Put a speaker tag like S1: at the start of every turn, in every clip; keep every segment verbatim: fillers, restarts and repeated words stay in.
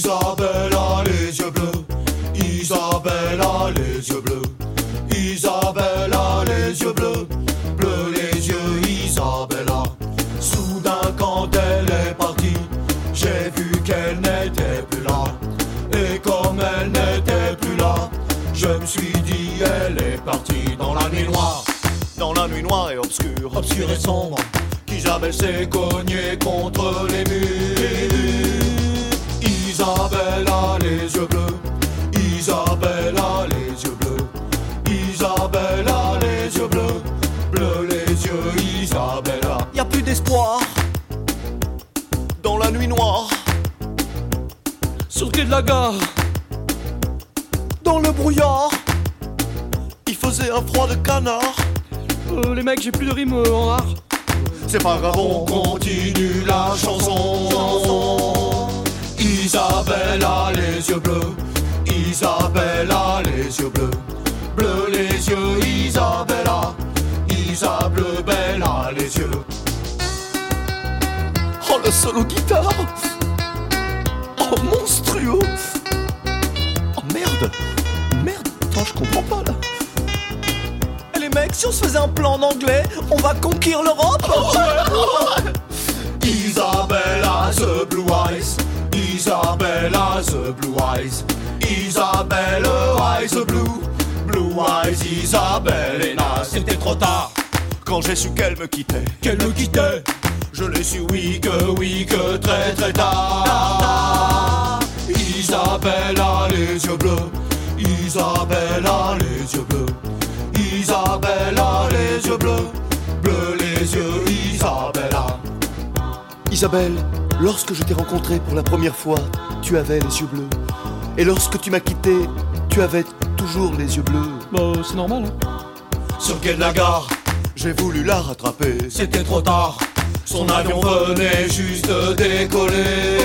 S1: Isabelle a les yeux bleus, Isabelle a les yeux bleus, Isabelle a les yeux bleus, bleus les yeux Isabella. Soudain quand elle est partie, j'ai vu qu'elle n'était plus là. Et comme elle n'était plus là, je me suis dit elle est partie dans la nuit noire. Dans la nuit noire et obscure, obscure et sombre, qu'Isabelle s'est cognée contre les murs. Isabelle a les yeux bleus, Isabelle a les yeux bleus, Isabelle a les yeux bleus, bleus les yeux Isabella.
S2: Y'a plus d'espoir
S1: Dans la nuit noire,
S2: sur le quai de la gare, dans le brouillard.
S1: il faisait un froid de canard.
S2: Euh, les mecs, j'ai plus de rime euh, en art.
S1: C'est pas grave, on continue la chanson. Isabelle a les yeux bleus, Isabelle a les yeux bleus, bleus les yeux Isabella, Isabelle belle a les yeux.
S2: Oh, le solo guitare. Oh, monstrueux. Oh, merde. Merde, attends, je comprends pas, là. Eh, les mecs, si on se faisait un plan en anglais, on va conquérir l'Europe.
S1: Isabelle has the blue eyes, Isabelle has the blue eyes, Isabelle eyes the blue, blue eyes, Isabelle est naze. C'était trop tard quand j'ai su qu'elle me quittait, qu'elle me quittait. Je l'ai su oui que oui que très très tard. Isabelle a les yeux bleus, Isabelle a les yeux bleus, Isabelle a les yeux bleus, bleus les yeux Isabella.
S3: Isabelle, lorsque je t'ai rencontrée pour la première fois, tu avais les yeux bleus. Et lorsque tu m'as quitté, tu avais toujours les yeux bleus.
S2: Bah, c'est normal, hein.
S1: Sur le quai de la gare, j'ai voulu la rattraper, c'était trop tard. Son avion venait juste de décoller.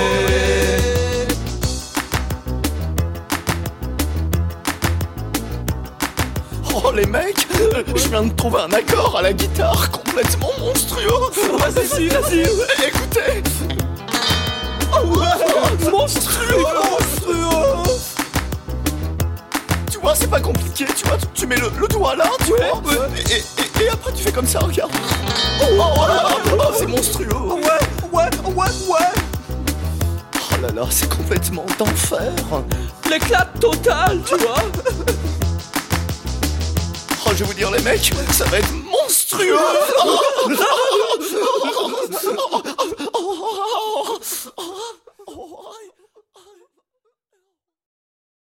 S2: Oh, les mecs, je viens de trouver un accord à la guitare complètement monstrueux. Vas-y, vas-y, écoutez. Oh ouais, monstrueux, monstrueux. Tu vois, c'est pas compliqué, tu vois, tu, tu mets le, le doigt là, tu
S3: Ouais,
S2: vois,
S3: ouais.
S2: et, et, et après tu fais comme ça, regarde. Oh, oh, oh, oh, c'est monstrueux. Ouais, ouais, ouais, ouais. Oh là là, c'est complètement d'enfer. L'éclat total, tu vois. Oh, je vais vous dire, les mecs, ça va être monstrueux. Oh, oh, oh, oh, oh, oh, oh, oh, oh.